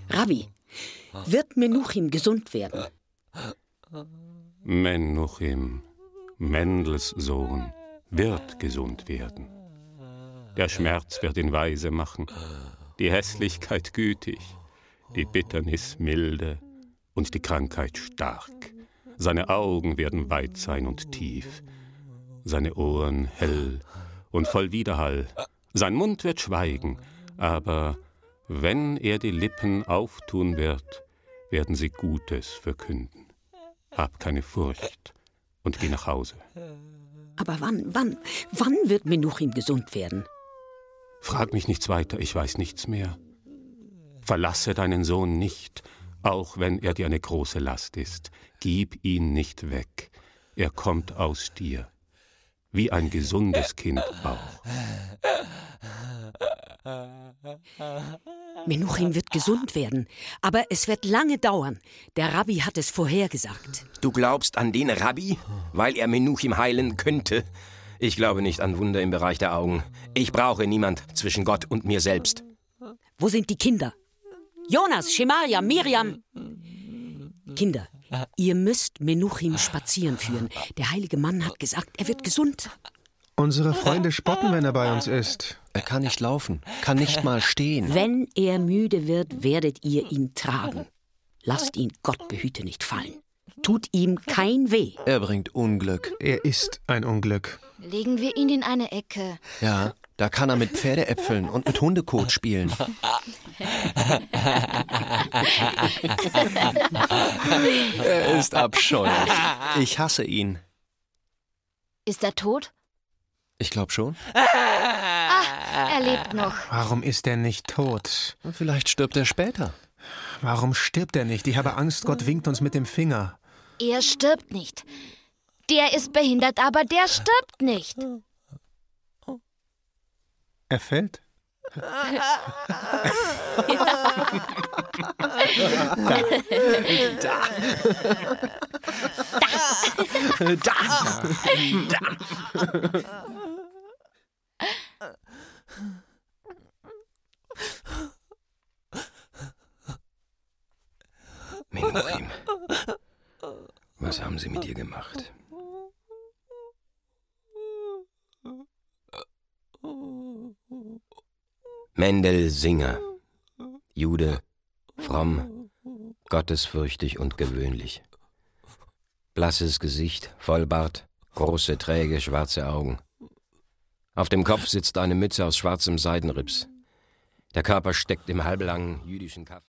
Rabbi, wird Menuchim gesund werden? Menuchim, Mendels Sohn, wird gesund werden. Der Schmerz wird ihn weise machen, die Hässlichkeit gütig, die Bitternis milde und die Krankheit stark. Seine Augen werden weit sein und tief, seine Ohren hell und voll Widerhall. Sein Mund wird schweigen, aber wenn er die Lippen auftun wird, werden sie Gutes verkünden. Hab keine Furcht und geh nach Hause. Aber wann wird Menuchim gesund werden? Frag mich nichts weiter, ich weiß nichts mehr. Verlasse deinen Sohn nicht, auch wenn er dir eine große Last ist. Gib ihn nicht weg. Er kommt aus dir, wie ein gesundes Kind auch. Menuchim wird gesund werden, aber es wird lange dauern. Der Rabbi hat es vorhergesagt. Du glaubst an den Rabbi, weil er Menuchim heilen könnte? Ich glaube nicht an Wunder im Bereich der Augen. Ich brauche niemand zwischen Gott und mir selbst. Wo sind die Kinder? Jonas, Schemaja, Miriam. Kinder, ihr müsst Menuchim spazieren führen. Der heilige Mann hat gesagt, er wird gesund. Unsere Freunde spotten, wenn er bei uns ist. Er kann nicht laufen, kann nicht mal stehen. Wenn er müde wird, werdet ihr ihn tragen. Lasst ihn, Gott behüte, nicht fallen. Tut ihm kein Weh. Er bringt Unglück. Er ist ein Unglück. Legen wir ihn in eine Ecke. Ja, da kann er mit Pferdeäpfeln und mit Hundekot spielen. Er ist abscheulich. Ich hasse ihn. Ist er tot? Ich glaube schon. Er lebt noch. Warum ist er nicht tot? Vielleicht stirbt er später. Warum stirbt er nicht? Ich habe Angst, Gott winkt uns mit dem Finger. Er stirbt nicht. Der ist behindert, aber der stirbt nicht. Er fällt? Menuchim, was haben sie mit dir gemacht? Mendel Singer, Jude, fromm, gottesfürchtig und gewöhnlich. Blasses Gesicht, Vollbart, große, träge, schwarze Augen. Auf dem Kopf sitzt eine Mütze aus schwarzem Seidenrips. Der Körper steckt im halblangen jüdischen Kaff.